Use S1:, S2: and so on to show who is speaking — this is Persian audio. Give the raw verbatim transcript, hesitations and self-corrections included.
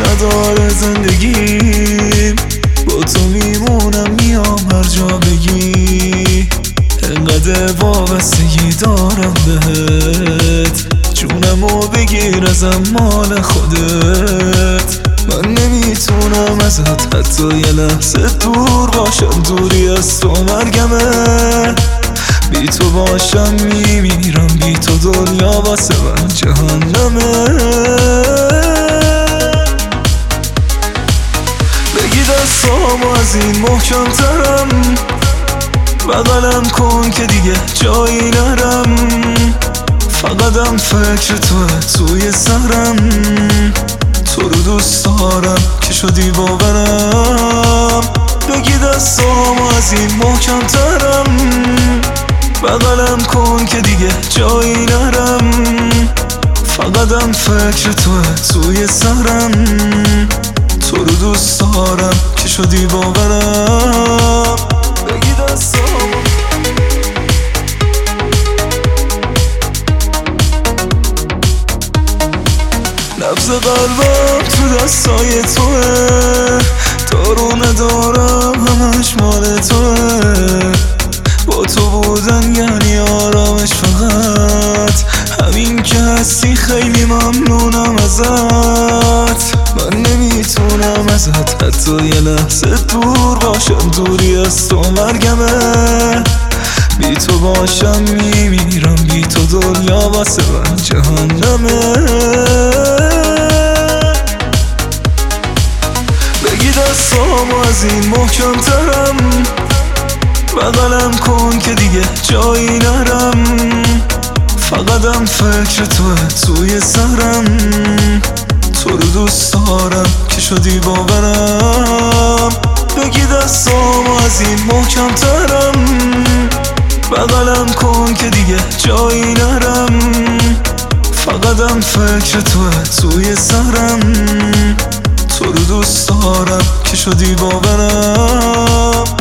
S1: نداره زندگیم، با تو میمونم میام هر جا بگی. انقدر وابستگی دارم بهت، جونمو بگیر ازم مال خودت. من نمیتونم ازت حتی یه لحظه دور باشم، دوری از تو مرگمه. بی تو باشم میمیرم، بی تو دنیا واسه من جهنمه. بگی دستامو از این محکم ترم، بغلم کن که دیگه جایی نرم. فقطم فکر توه توی سرم، تو رو دوست دارم که شدی باورم. بگی دستامو از این محکم ترم، بغلم کن که دیگه جایی نرم. فقطم فکر توه توی سرم، تو رو دوست دارم که شدی باورم. بگی دستامو نبض قلبم تو دستای توه، دارو ندارم همش مال توه. با تو بودن یعنی آرامش، فقط همین که هستی خیلی ممنونم ازت. من نمیتونم ازت حتی یه لحظه دور باشم، دوری از تو مرگمه. بی تو باشم میمیرم، بی تو دنیا واسه من جهنمه. بگی دستامو از این محکم ترم، بغلم کن که دیگه جایی نرم. فقطم فکر توه توی سرم، تو رو دوست دارم که شدی باورم. بگی دستامو از این محکم ترم، بغلم کن که دیگه جایی نرم. فقطم فکر توه توی سرم، تو رو دوست دارم که شدی باورم.